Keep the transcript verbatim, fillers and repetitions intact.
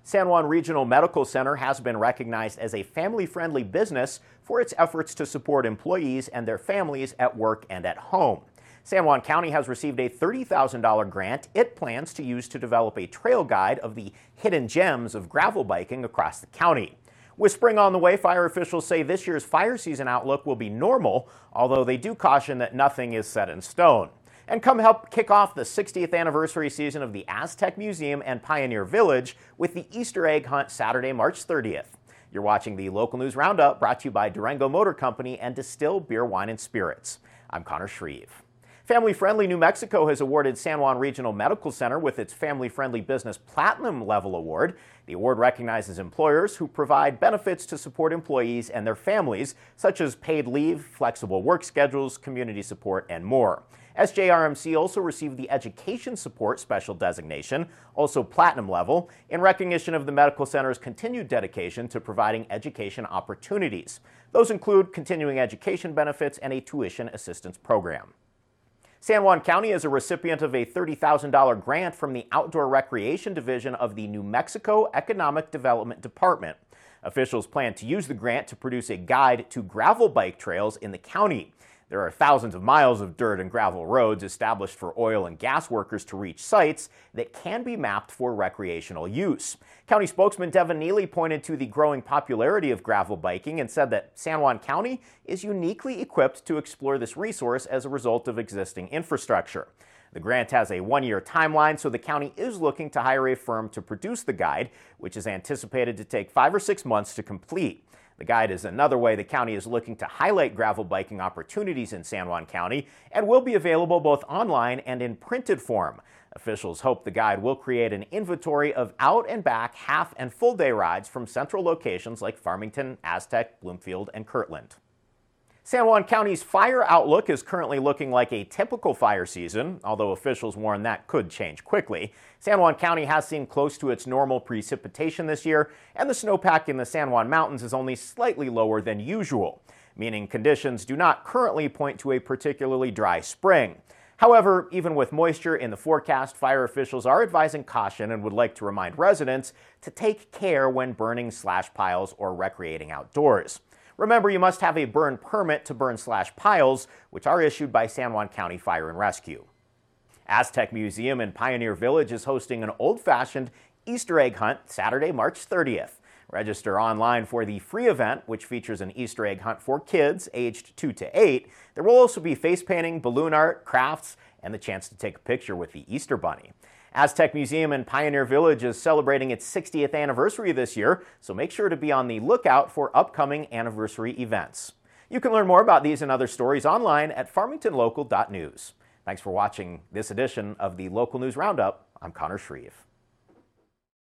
San Juan Regional Medical Center has been recognized as a family-friendly business for its efforts to support employees and their families at work and at home. San Juan County has received a thirty thousand dollars grant it plans to use to develop a trail guide of the hidden gems of gravel biking across the county. With spring on the way, fire officials say this year's fire season outlook will be normal, although they do caution that nothing is set in stone. And come help kick off the sixtieth anniversary season of the Aztec Museum and Pioneer Village with the Easter egg hunt Saturday, March thirtieth. You're watching the Local News Roundup, brought to you by Durango Motor Company and Distill Beer, Wine, and Spirits. I'm Connor Shreve. Family-Friendly New Mexico has awarded San Juan Regional Medical Center with its Family-Friendly Business Platinum Level Award. The award recognizes employers who provide benefits to support employees and their families, such as paid leave, flexible work schedules, community support, and more. S J R M C also received the Education Support Special Designation, also Platinum Level, in recognition of the medical center's continued dedication to providing education opportunities. Those include continuing education benefits and a tuition assistance program. San Juan County is a recipient of a thirty thousand dollars grant from the Outdoor Recreation Division of the New Mexico Economic Development Department. Officials plan to use the grant to produce a guide to gravel bike trails in the county. There are thousands of miles of dirt and gravel roads established for oil and gas workers to reach sites that can be mapped for recreational use. County spokesman Devin Neely pointed to the growing popularity of gravel biking and said that San Juan County is uniquely equipped to explore this resource as a result of existing infrastructure. The grant has a one-year timeline, so the county is looking to hire a firm to produce the guide, which is anticipated to take five or six months to complete. The guide is another way the county is looking to highlight gravel biking opportunities in San Juan County and will be available both online and in printed form. Officials hope the guide will create an inventory of out and back half and full day rides from central locations like Farmington, Aztec, Bloomfield, and Kirtland. San Juan County's fire outlook is currently looking like a typical fire season, although officials warn that could change quickly. San Juan County has seen close to its normal precipitation this year, and the snowpack in the San Juan Mountains is only slightly lower than usual, meaning conditions do not currently point to a particularly dry spring. However, even with moisture in the forecast, fire officials are advising caution and would like to remind residents to take care when burning slash piles or recreating outdoors. Remember, you must have a burn permit to burn slash piles, which are issued by San Juan County Fire and Rescue. Aztec Museum in Pioneer Village is hosting an old-fashioned Easter egg hunt Saturday, March thirtieth. Register online for the free event, which features an Easter egg hunt for kids aged two to eight. There will also be face painting, balloon art, crafts, and the chance to take a picture with the Easter Bunny. Aztec Museum in Pioneer Village is celebrating its sixtieth anniversary this year, so make sure to be on the lookout for upcoming anniversary events. You can learn more about these and other stories online at farmington local dot news. Thanks for watching this edition of the Local News Roundup. I'm Connor Shreve.